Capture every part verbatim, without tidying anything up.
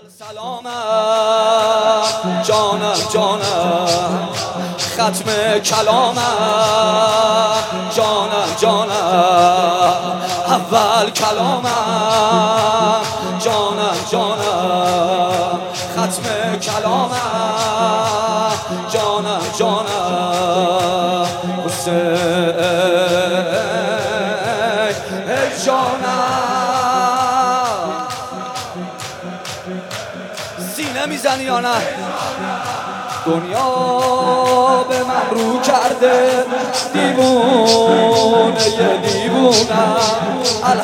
سلامم جانم جانم ختم کلامم جانم جانم اول کلامم جانم جانم ختم کلامم جانم جانم حسین ای جانم سینه میزنی یا نه؟ دنیا به من رو کرده دیوونه یه دیوونم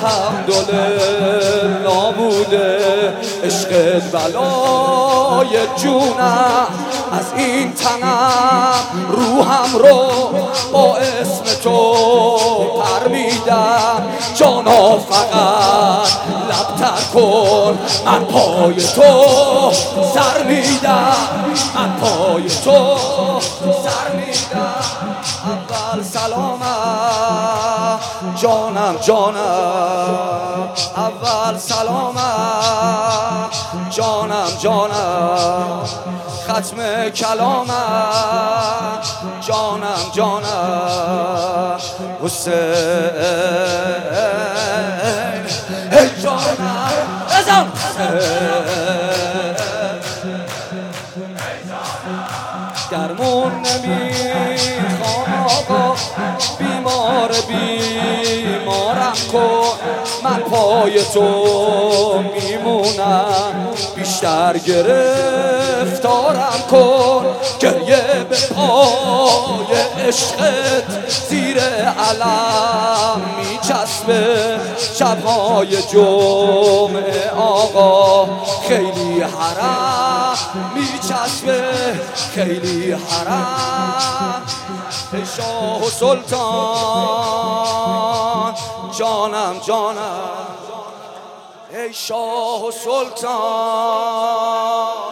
الحمدلله بوده عشقت بلای جونم از این تنم روحم رو با اسم تو پر میدم جانا فقط لبتر کن من پای تو سر میدم من پای تو سر میدم اول سلامم جانم جانم اول سلامم جانم جانم ختم کلامم جانم جانم حسین ای جانم ازم درمون نمیخوام آقا بیمار بیمارم کن من پای تو میمونم بیشتر گرفتارم کن گریه به پای عشقت زیر علم میچسبه شبهای جمعه آقا خیلی حرم میچسبه خیلی حرم ای شاه و سلطان جانم جانم ای شاه و سلطان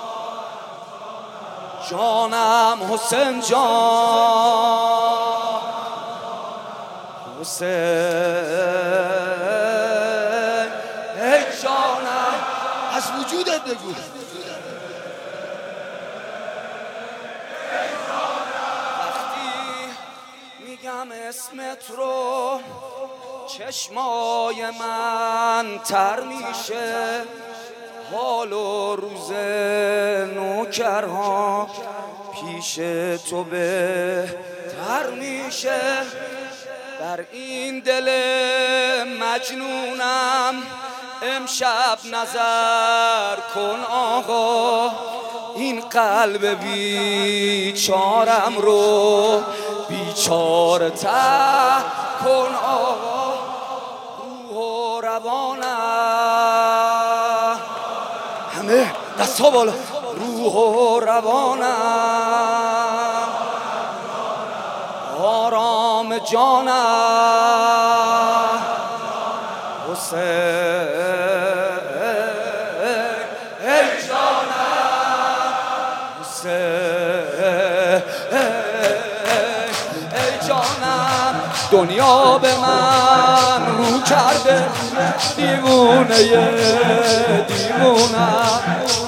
جانم حسین جان حسین ای جانم از وجودت بگو میگم اسمت رو چشمای من تر میشه حال و روز نوکرها پیش تو بهتر میشه در این دل مجنونم امشب نظر کن آقا این قلب بیچارم رو بیچاره تر کن آقا روح و روانم همه دست ها بالا روح و روانم آرام جانم حسین ای جانم حسین ای جانم دنیا به من رو کرده دیوونه دیوونم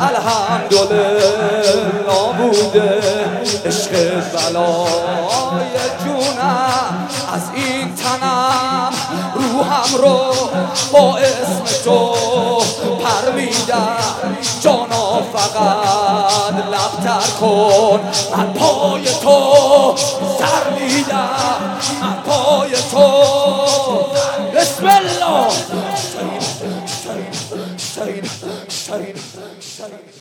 الحمدلله بوده عشق بلای جونم از این تنم روحم رو با اسم تو پر میدم جانا فقط لبتر کن من پای تو سر میدم من پای تو بسم الله